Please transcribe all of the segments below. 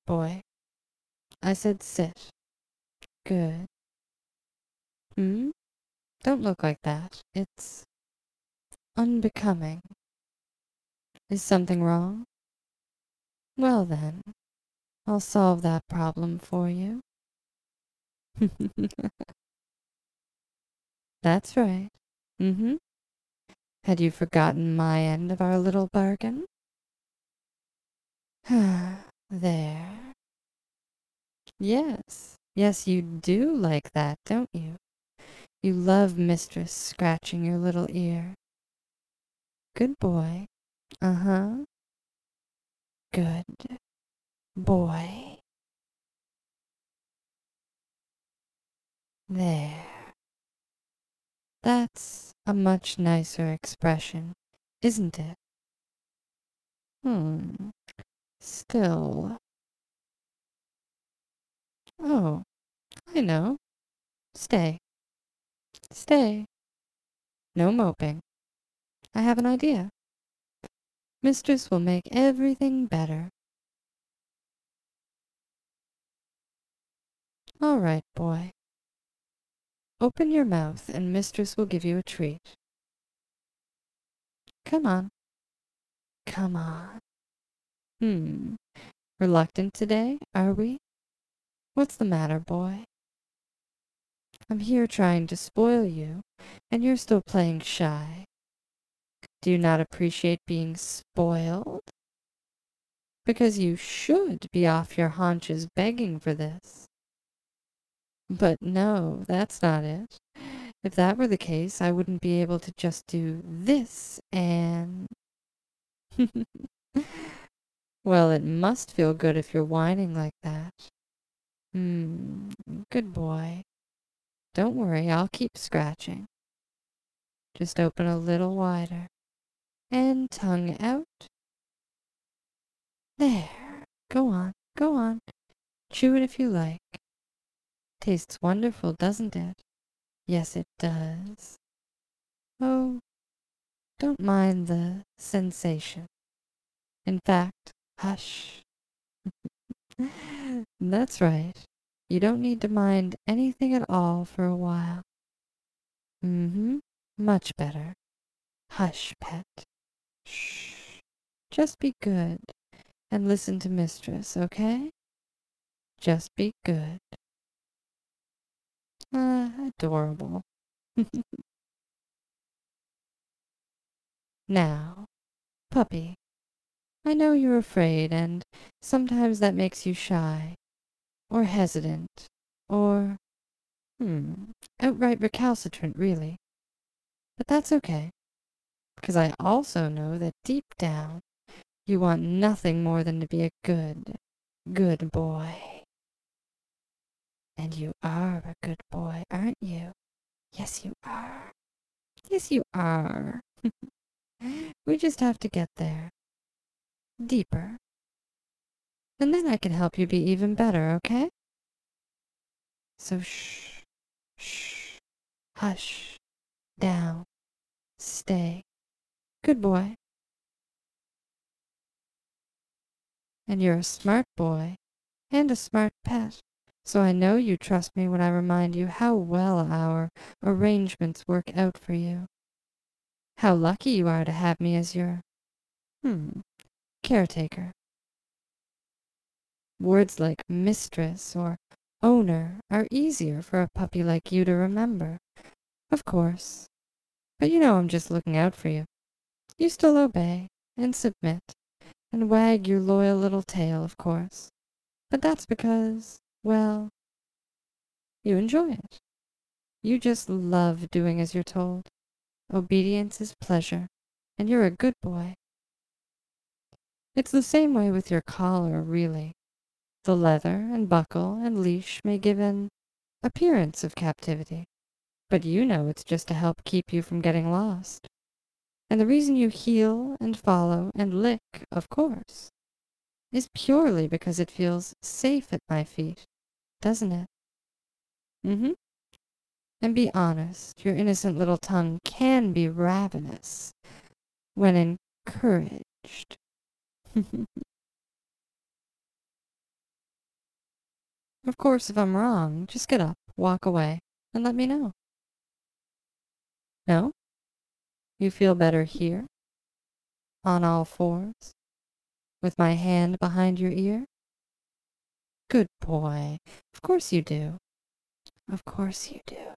boy. I said sit. Good. Hmm? Don't look like that. It's unbecoming. Is something wrong? Well then, I'll solve that problem for you. That's right. Mm-hmm. Had you forgotten my end of our little bargain? There. Yes. Yes, you do like that, don't you? You love Mistress scratching your little ear. Good boy. Uh-huh. Good boy. There. That's a much nicer expression, isn't it? Hmm. Still. Oh, I know. Stay. Stay. No moping. I have an idea. Mistress will make everything better. All right, boy. Open your mouth and Mistress will give you a treat. Come on. Come on. Reluctant today, are we? What's the matter, boy? I'm here trying to spoil you, and you're still playing shy. Do you not appreciate being spoiled? Because you should be off your haunches begging for this. But no, that's not it. If that were the case, I wouldn't be able to just do this and... Well, it must feel good if you're whining like that. Good boy. Don't worry, I'll keep scratching. Just open a little wider. And tongue out. There. Go on, go on. Chew it if you like. Tastes wonderful, doesn't it? Yes, it does. Oh, don't mind the sensation. In fact, hush. That's right. You don't need to mind anything at all for a while. Mm-hmm. Much better. Hush, pet. Shh. Just be good and listen to Mistress, okay? Just be good. Adorable. Now, puppy, I know you're afraid, and sometimes that makes you shy, or hesitant, or, outright recalcitrant, really. But that's okay, because I also know that deep down you want nothing more than to be a good boy. And you are a good boy, aren't you? Yes, you are. Yes, you are. We just have to get there. Deeper. And then I can help you be even better, okay? So shh, shh, hush, down, stay. Good boy. And you're a smart boy and a smart pet. So I know you trust me when I remind you how well our arrangements work out for you. How lucky you are to have me as your, caretaker. Words like mistress or owner are easier for a puppy like you to remember, of course. But you know I'm just looking out for you. You still obey and submit and wag your loyal little tail, of course. But that's because, well, you enjoy it. You just love doing as you're told. Obedience is pleasure, and you're a good boy. It's the same way with your collar, really. The leather and buckle and leash may give an appearance of captivity, but you know it's just to help keep you from getting lost. And the reason you heel and follow and lick, of course, is purely because it feels safe at my feet, doesn't it? Mm-hmm. And be honest, your innocent little tongue can be ravenous when encouraged. Of course, if I'm wrong, just get up, walk away, and let me know. No? You feel better here, on all fours, with my hand behind your ear? Good boy. Of course you do. Of course you do.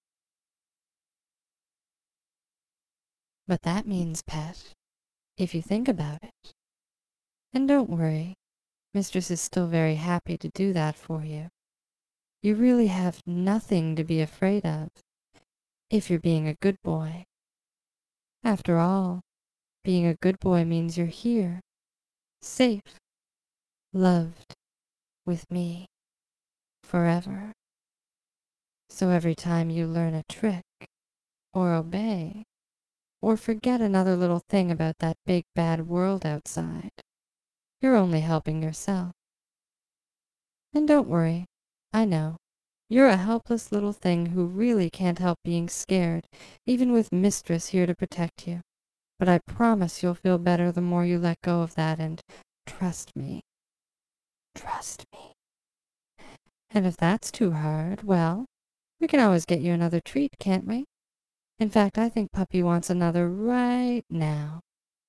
But that means, pet, if you think about it. And don't worry, Mistress is still very happy to do that for you. You really have nothing to be afraid of if you're being a good boy. After all, being a good boy means you're here, safe, loved, with me, forever. So every time you learn a trick, or obey, or forget another little thing about that big bad world outside, you're only helping yourself. And don't worry, I know. You're a helpless little thing who really can't help being scared, even with Mistress here to protect you. But I promise you'll feel better the more you let go of that, and trust me. Trust me. And if that's too hard, well, we can always get you another treat, can't we? In fact, I think Puppy wants another right now.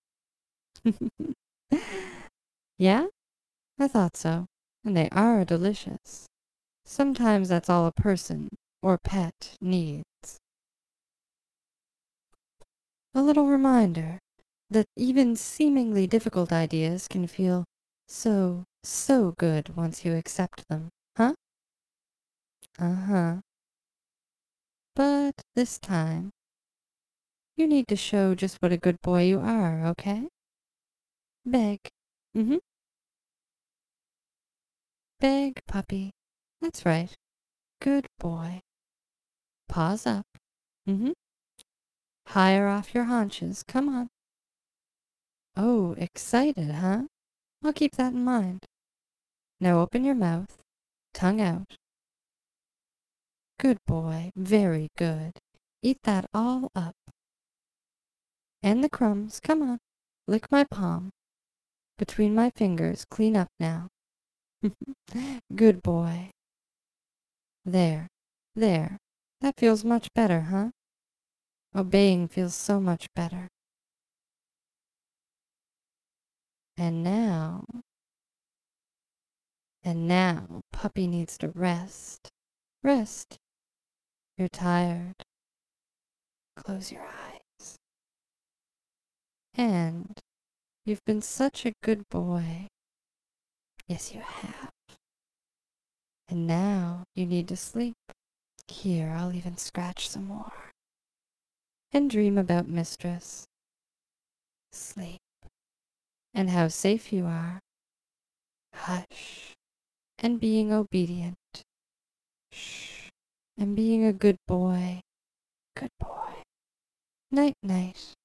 Yeah? I thought so. And they are delicious. Sometimes that's all a person or pet needs. A little reminder that even seemingly difficult ideas can feel so, so good once you accept them, huh? Uh-huh. But this time, you need to show just what a good boy you are, okay? Beg. Mm-hmm. Beg, puppy. That's right. Good boy. Paws up. Mm-hmm. Higher off your haunches. Come on. Oh, excited, huh? I'll keep that in mind. Now open your mouth. Tongue out. Good boy. Very good. Eat that all up. And the crumbs. Come on. Lick my palm. Between my fingers. Clean up now. Good boy. There. There. That feels much better, huh? Obeying feels so much better. And now... And now, puppy needs to rest. Rest. You're tired. Close your eyes. And you've been such a good boy. Yes, you have. And now you need to sleep. Here, I'll even scratch some more. And dream about Mistress. Sleep. And how safe you are. Hush. And being obedient. Shh. And being a good boy. Good boy. Night, night.